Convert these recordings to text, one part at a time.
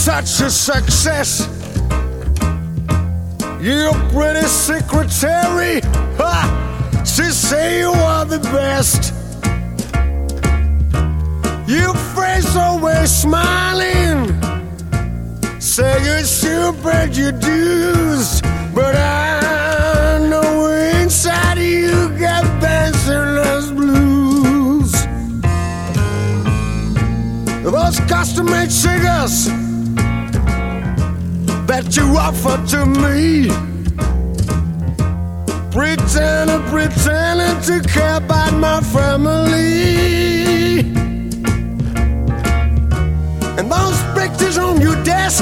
such a success. You're pretty secretary. Ha! She say you are the best. Your face always smiling. Say you should pay your dues, but I know inside you got bachelor's blues. Those custom-made cigars that you offer to me, pretending to care about my family. And those pictures on your desk,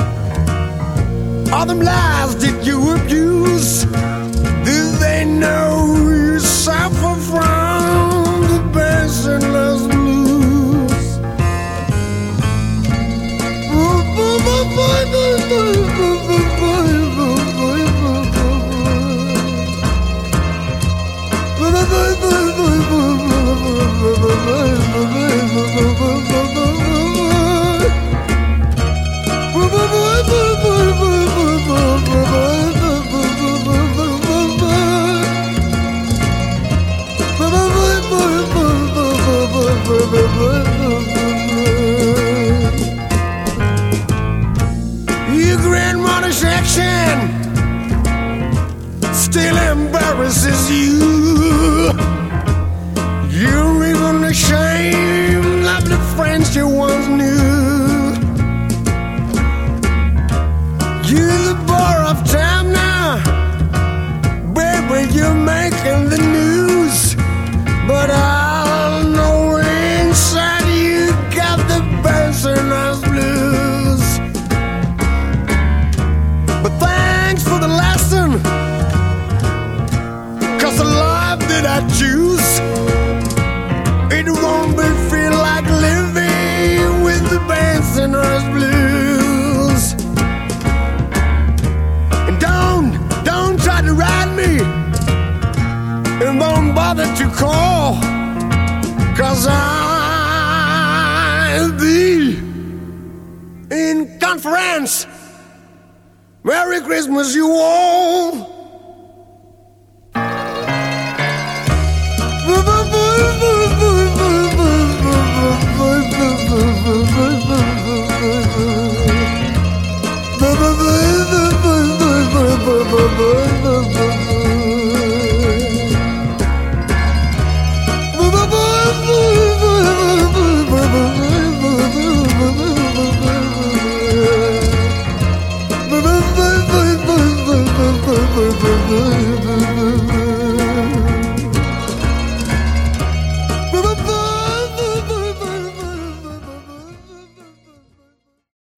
all them lies that you abuse, do they know you suffer from the bachelor's blues? Your grandmother's action still embarrasses you. You're even ashamed of the friends you once knew. You're the bore of time now, baby, you're making the news. But I know inside you got the bachelor's blues. But thanks for the lesson, 'cause the life that I choose, it won't be feel like living with the bachelor's blues. And don't try to ride me, and don't bother to call, 'cause I'll be in conference. Merry Christmas, you all.